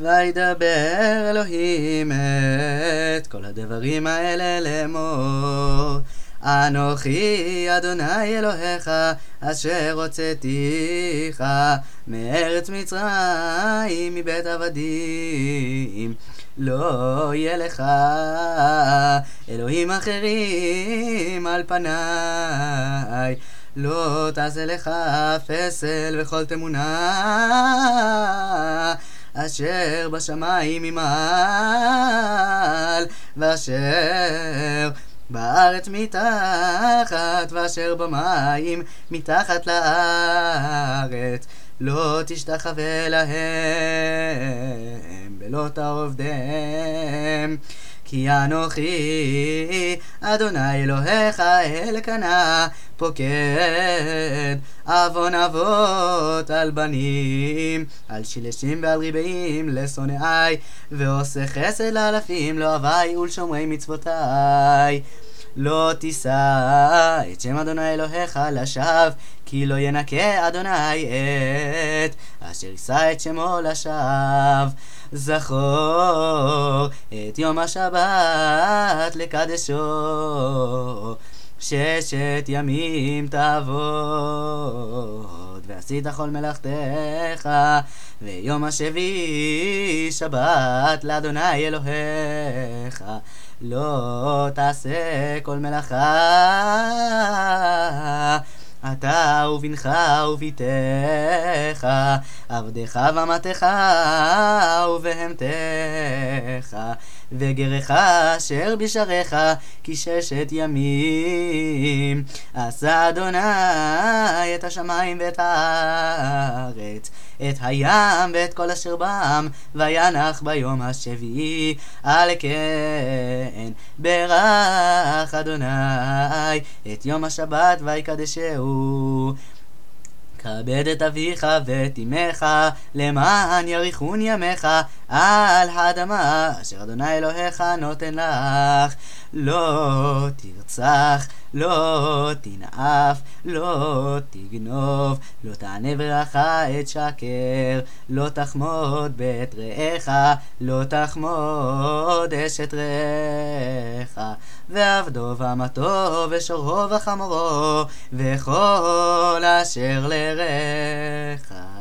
וידבר אלוהים את כל הדברים האלה לאמור. אנוכי אדוני אלוהיך אשר הוצאתיך מארץ מצרים מבית עבדים. לא יהיה לך אלוהים אחרים על פניי, לא תעשה לך פסל וכל תמונה אשר בשמיים ממעל ואשר בארץ מתחת ואשר במים מתחת לארץ. לא תשתחווה להם ולא תעבדם, כי אנוכי אדוני אלוהיך אלקנה פוקד עוון אבות על בנים, על שילשים ועל ריבעים לשונאי, ועושה חסד לאלפים לאוהבי ולשומרי מצוותי. לא תישא את שם אדוני אלוהיך לשווא, כי לא ינקה אדוני את אשר יישא את שמו לשווא. זכור את יום השבת לקדשו, 6 ימים תעבוד ועשית כל מלאכתך, ויום השביעי שבת לאדוני אלוהיך. לא תעשה כל מלאכה, אתה ובנך וביתך, עבדך ומתך ובהמתך, וגרך אשר בשעריך, כי 6 ימים עשה אדוני את השמיים ואת הארץ, את הים ואת כל אשר בם, וינח ביום השביעי. על כן ברך אדוני את יום השבת ויקדשהו. כבד את אביך ואת אמך, למען יאריכון ימיך על האדמה אשר אדוני אלוהיך נותן לך. לא תרצח, לא תנאף, לא תגנוב, לא תענה ברכה את שקר, לא תחמוד בית רעך, לא תחמוד אשת רעך, ועבדו ואמתו ושורו וחמורו וכל אשר לרעך.